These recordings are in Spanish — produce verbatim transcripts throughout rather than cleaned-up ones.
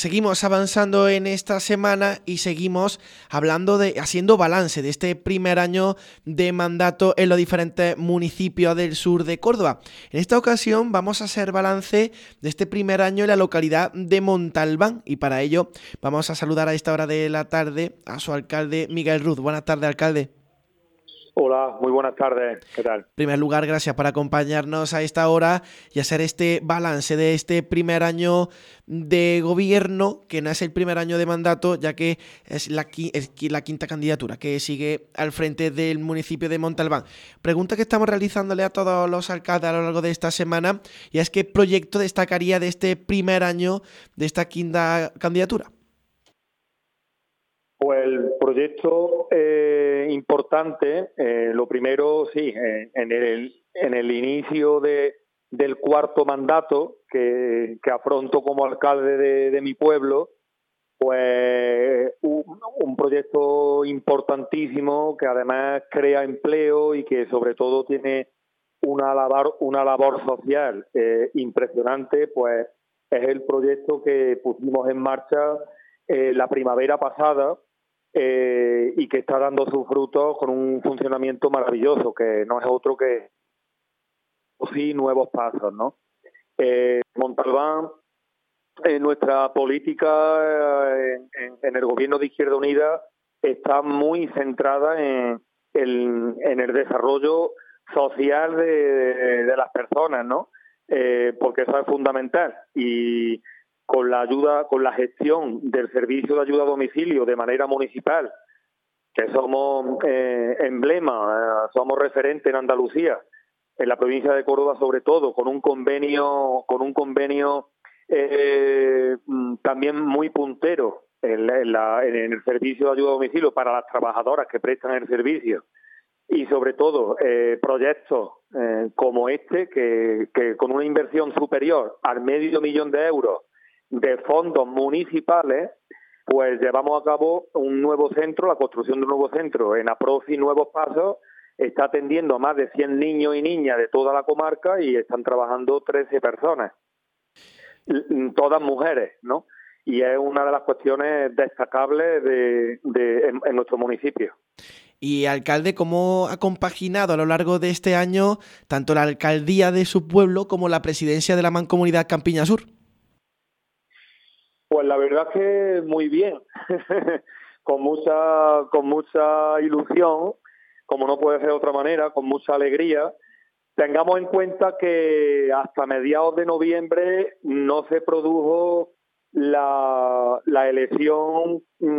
seguimos avanzando en esta semana y seguimos hablando de, haciendo balance de este primer año de mandato en los diferentes municipios del sur de Córdoba. En esta ocasión vamos a hacer balance de este primer año en la localidad de Montalbán y para ello vamos a saludar a esta hora de la tarde a su alcalde Miguel Ruz. Buenas tardes, alcalde. Hola, muy buenas tardes. ¿Qué tal? En primer lugar, gracias por acompañarnos a esta hora y hacer este balance de este primer año de gobierno, que no es el primer año de mandato, ya que es la, es la quinta candidatura que sigue al frente del municipio de Montalbán. Pregunta que estamos realizándole a todos los alcaldes a lo largo de esta semana, y es ¿qué proyecto destacaría de este primer año de esta quinta candidatura? Pues el proyecto eh, importante, eh, lo primero, sí, eh, en, el, en el inicio de, del cuarto mandato que, que afronto como alcalde de, de mi pueblo, pues un, un proyecto importantísimo que además crea empleo y que sobre todo tiene una labor, una labor social eh, impresionante, pues es el proyecto que pusimos en marcha eh, la primavera pasada, Eh, y que está dando sus frutos con un funcionamiento maravilloso, que no es otro que sí, nuevos pasos, ¿no? Eh, Montalbán, eh, nuestra política eh, en, en el gobierno de Izquierda Unida está muy centrada en, en, en el desarrollo social de, de, de las personas, ¿no? Eh, porque eso es fundamental y con la ayuda, con la gestión del servicio de ayuda a domicilio de manera municipal, que somos eh, emblema, eh, somos referente en Andalucía, en la provincia de Córdoba sobre todo, con un convenio, con un convenio eh, también muy puntero en, la, en, la, en el servicio de ayuda a domicilio para las trabajadoras que prestan el servicio. Y sobre todo eh, proyectos eh, como este, que, que con una inversión superior al medio millón de euros de fondos municipales, pues llevamos a cabo un nuevo centro, la construcción de un nuevo centro en Aprofi Nuevos Pasos. Está atendiendo a más de cien niños y niñas de toda la comarca y están trabajando trece personas, todas mujeres, ¿no? Y es una de las cuestiones destacables de, de, en, en nuestro municipio. Y alcalde, ¿cómo ha compaginado a lo largo de este año tanto la alcaldía de su pueblo como la presidencia de la Mancomunidad Campiña Sur? Pues la verdad es que muy bien, con mucha con mucha ilusión, como no puede ser de otra manera, con mucha alegría. Tengamos en cuenta que hasta mediados de noviembre no se produjo la, la elección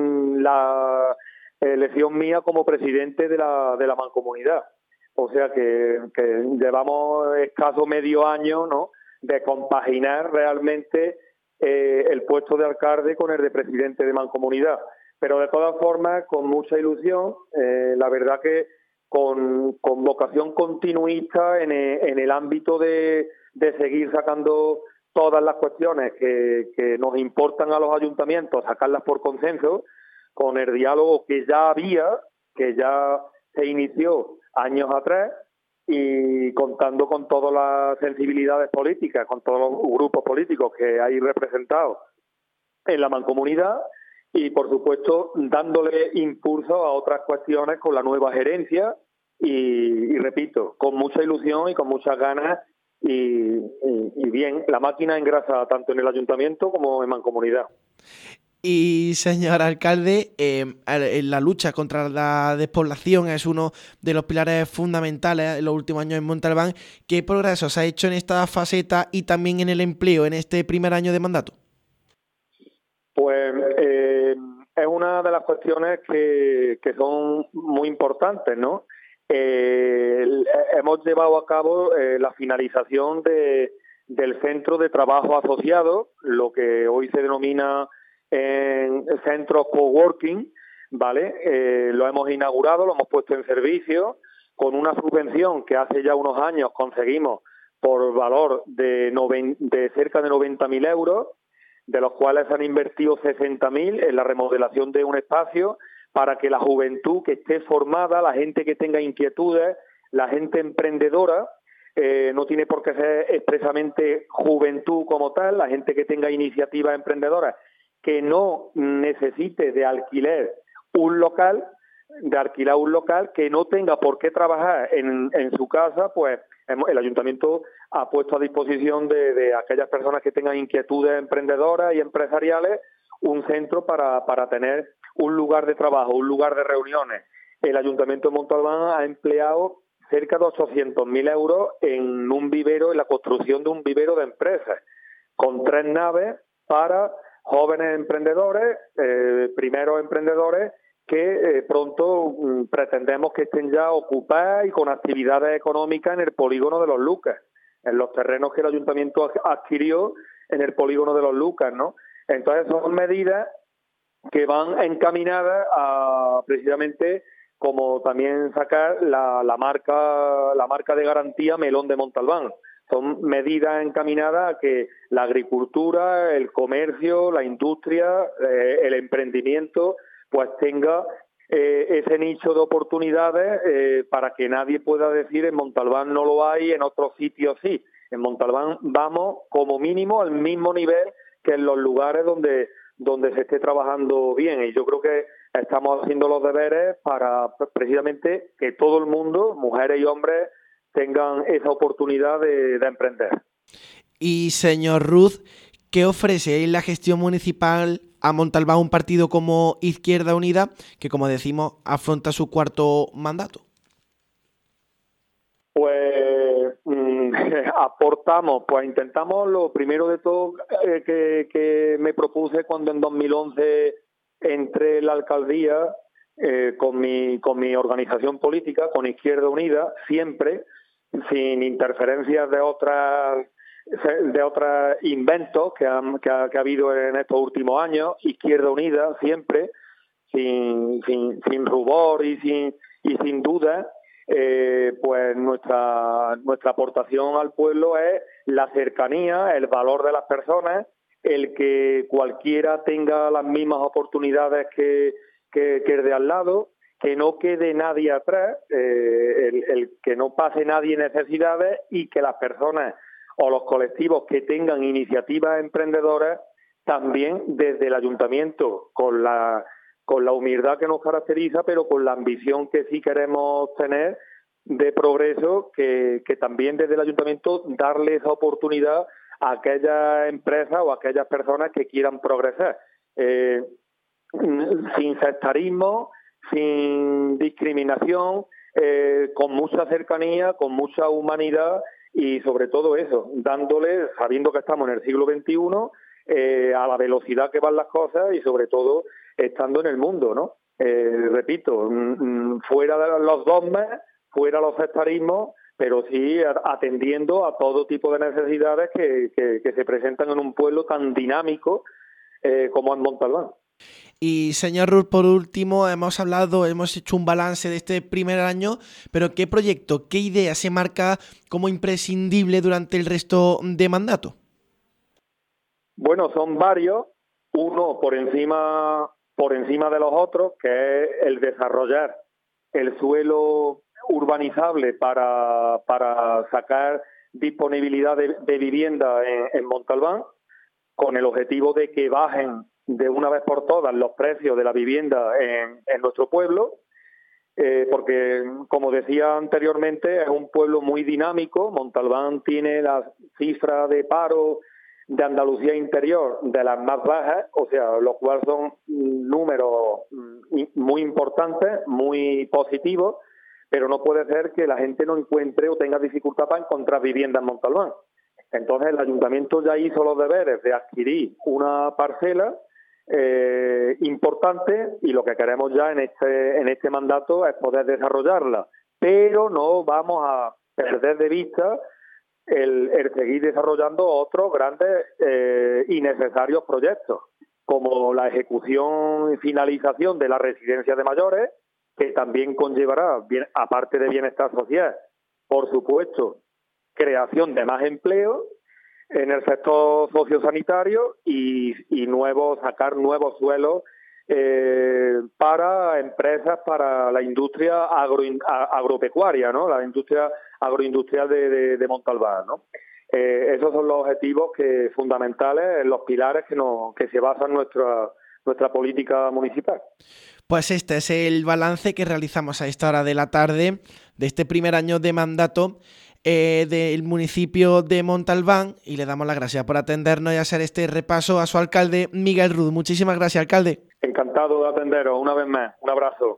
la elección mía como presidente de la de la mancomunidad. O sea que, que llevamos escaso medio año, ¿no?, de compaginar realmente eh, el puesto de alcalde con el de presidente de mancomunidad. Pero de todas formas, con mucha ilusión, eh, la verdad que con, con vocación continuista en el, en el ámbito de, de seguir sacando todas las cuestiones que, que nos importan a los ayuntamientos, sacarlas por consenso, con el diálogo que ya había, que ya se inició años atrás, y contando con todas las sensibilidades políticas, con todos los grupos políticos que hay representados en la mancomunidad, y por supuesto dándole impulso a otras cuestiones con la nueva gerencia y, y repito, con mucha ilusión y con muchas ganas y, y, y bien, la máquina engrasa tanto en el ayuntamiento como en mancomunidad. Y señor alcalde, eh, la lucha contra la despoblación es uno de los pilares fundamentales en los últimos años en Montalbán. ¿Qué progreso se ha hecho en esta faceta y también en el empleo en este primer año de mandato? Pues eh, es una de las cuestiones que, que son muy importantes, ¿no? Eh, hemos llevado a cabo eh, la finalización de, del centro de trabajo asociado, lo que hoy se denomina en centros coworking, ¿vale? Eh, lo hemos inaugurado, lo hemos puesto en servicio con una subvención que hace ya unos años conseguimos por valor de, noven, de cerca de noventa mil euros, de los cuales se han invertido sesenta mil en la remodelación de un espacio para que la juventud que esté formada, la gente que tenga inquietudes, la gente emprendedora, eh, no tiene por qué ser expresamente juventud como tal, la gente que tenga iniciativas emprendedoras, que no necesite de alquiler un local, de alquilar un local, que no tenga por qué trabajar en, en su casa, pues el ayuntamiento ha puesto a disposición de, de aquellas personas que tengan inquietudes emprendedoras y empresariales un centro para, para tener un lugar de trabajo, un lugar de reuniones. El ayuntamiento de Montalbán ha empleado cerca de ochocientos mil euros en un vivero, en la construcción de un vivero de empresas, con tres naves para jóvenes emprendedores, eh, primeros emprendedores, que eh, pronto mm, pretendemos que estén ya ocupadas y con actividades económicas en el polígono de Los Lucas, en los terrenos que el ayuntamiento adquirió en el polígono de Los Lucas, ¿no? Entonces son medidas que van encaminadas a precisamente como también sacar la, la marca la marca de garantía Melón de Montalbán. Son medidas encaminadas a que la agricultura, el comercio, la industria, eh, el emprendimiento, pues tenga eh, ese nicho de oportunidades eh, para que nadie pueda decir en Montalbán no lo hay, en otros sitios sí. En Montalbán vamos como mínimo al mismo nivel que en los lugares donde donde se esté trabajando bien, y yo creo que estamos haciendo los deberes para precisamente que todo el mundo, mujeres y hombres, tengan esa oportunidad de, de emprender. Y señor Ruz, ¿qué ofrece la gestión municipal a Montalbán un partido como Izquierda Unida, que como decimos afronta su cuarto mandato? Pues mmm, aportamos, pues intentamos lo primero de todo eh, que, que me propuse cuando en dos mil once entré en la alcaldía eh, con mi con mi organización política, con Izquierda Unida, siempre sin interferencias de otras de otros inventos que, han, que, ha, que ha habido en estos últimos años. Izquierda Unida siempre sin sin sin rubor y sin y sin duda. Eh, pues nuestra nuestra aportación al pueblo es la cercanía, el valor de las personas, el que cualquiera tenga las mismas oportunidades que, que, que el de al lado, que no quede nadie atrás, eh, el, el que no pase nadie necesidades y que las personas o los colectivos que tengan iniciativas emprendedoras también desde el ayuntamiento, con la con la humildad que nos caracteriza, pero con la ambición que sí queremos tener de progreso, que, que también desde el ayuntamiento darle esa oportunidad a aquellas empresas o a aquellas personas que quieran progresar, eh, sin sectarismo, sin discriminación, eh, con mucha cercanía, con mucha humanidad y sobre todo eso, dándole, sabiendo que estamos en el siglo veintiuno, eh, a la velocidad que van las cosas y sobre todo estando en el mundo, ¿no? Eh, repito, mm, fuera de los dogmas, fuera los sectarismos, pero sí atendiendo a todo tipo de necesidades que, que, que se presentan en un pueblo tan dinámico eh, como es Montalbán. Y señor Ruz, por último, hemos hablado, hemos hecho un balance de este primer año, pero ¿qué proyecto, qué idea se marca como imprescindible durante el resto de mandato? Bueno, son varios, uno por encima por encima de los otros, que es el desarrollar el suelo urbanizable para, para sacar disponibilidad de, de vivienda en, en Montalbán, con el objetivo de que bajen de una vez por todas los precios de la vivienda en, en nuestro pueblo, eh, porque, como decía anteriormente, es un pueblo muy dinámico. Montalbán tiene la cifra de paro de Andalucía interior de las más bajas, o sea, lo cual son números muy importantes, muy positivos, pero no puede ser que la gente no encuentre o tenga dificultad para encontrar vivienda en Montalbán. Entonces el ayuntamiento ya hizo los deberes de adquirir una parcela eh, importante y lo que queremos ya en este, en este mandato es poder desarrollarla, pero no vamos a perder de vista El, el seguir desarrollando otros grandes eh, y necesarios proyectos, como la ejecución y finalización de la residencia de mayores, que también conllevará, bien, aparte de bienestar social, por supuesto, creación de más empleo en el sector sociosanitario y, y nuevos, sacar nuevos suelos eh, para empresas, para la industria agro, agropecuaria, ¿no? La industria agroindustrial de, de, de Montalbán, ¿no? eh, esos son los objetivos que fundamentales, los pilares que, nos, que se basan nuestra, nuestra política municipal. Pues este es el balance que realizamos a esta hora de la tarde de este primer año de mandato eh, del municipio de Montalbán, y le damos las gracias por atendernos y hacer este repaso a su alcalde, Miguel Ruz. Muchísimas gracias, alcalde. Encantado de atenderos una vez más. Un abrazo.